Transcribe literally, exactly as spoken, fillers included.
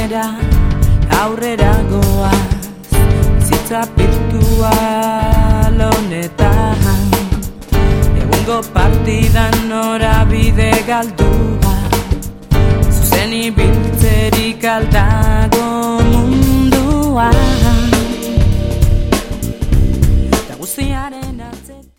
gainera aurrera goaz bizitza virtual honetan egungo partidan norabide galdua zuzen ibiltzerik aldago munduan eta guztiaren atzetik